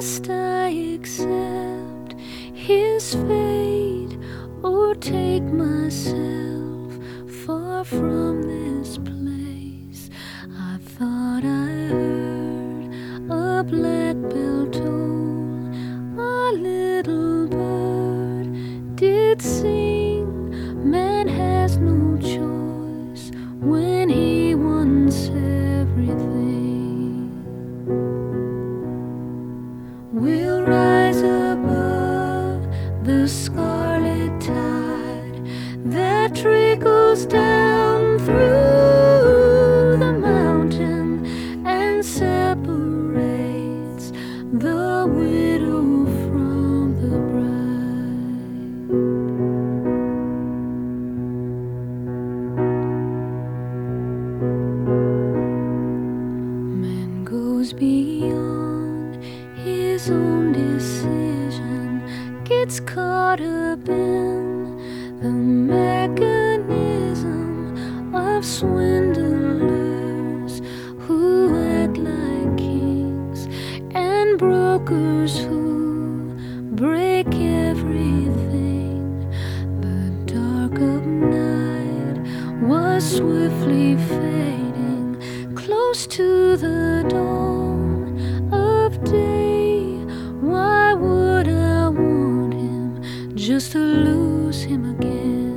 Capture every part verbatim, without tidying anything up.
Must I accept his fate or take myself far from this place? I thought I heard a blackbell toll, a little bird did sing. Man has no choice when he wants everything. We'll rise above the scarlet tide that trickles down through the mountain and separates the widow from the bride. Man goes beyond his own decision, gets caught up in the mechanism of swindlers who act like kings and brokers who break everything. The dark of night was swiftly fading, close to the dawn of day. Why would I want him just to lose him again?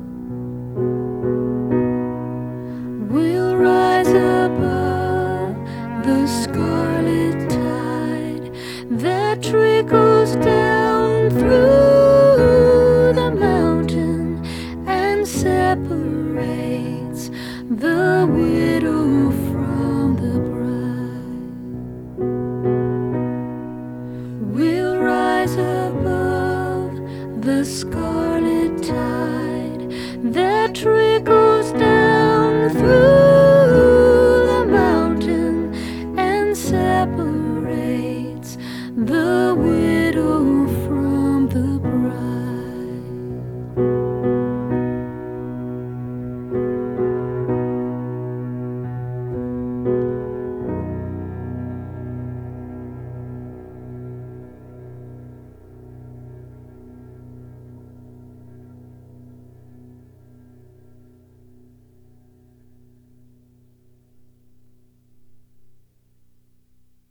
We'll rise above the scarlet tide that trickles down through the mountain and separates the widow from the bride. We'll rise above the scarlet tide that trickles down through the mountain and separates the